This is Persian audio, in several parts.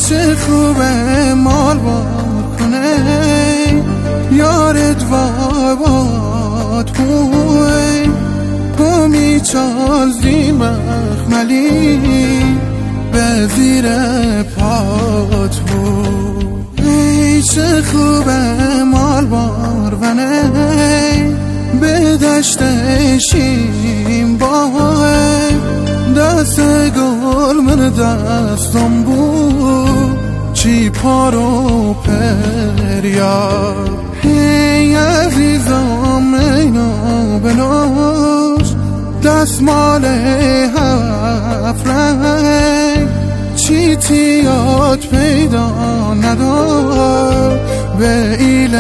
چه خوبه مال بار کنه یارت وابات بوی می چازی مخملی به زیر پات بود. ای چه خوبه مال بار ونه به دشت شیم باه دست گل من دستم بود چی پارو پریاد. ای عزیزم اینو بنوش دستمال هفت رنگ چی تیات پیدا ندار به ایل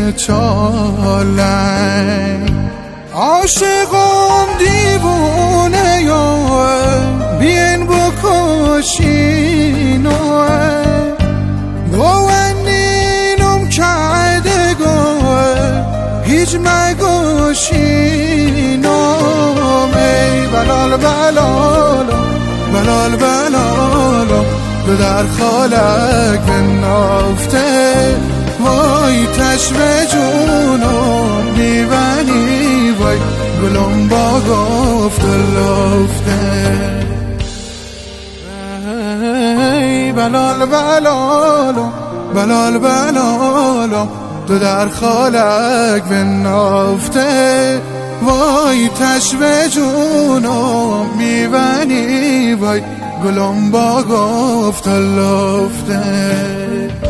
چالنگ. عاشقم دیوونه یوه بین بکشینوه گوانینم کرده گوه هیچ مگوشینم. ای بلال بلالم بلال بلالم تو در خالک نافته وای تشبه جونم میبنی وای گلم با گفت لفته. ای بلال بلالم بلال بلالم تو در خالک به نافته وای تشبه جونم میبنی وای گلم با گفت لفته.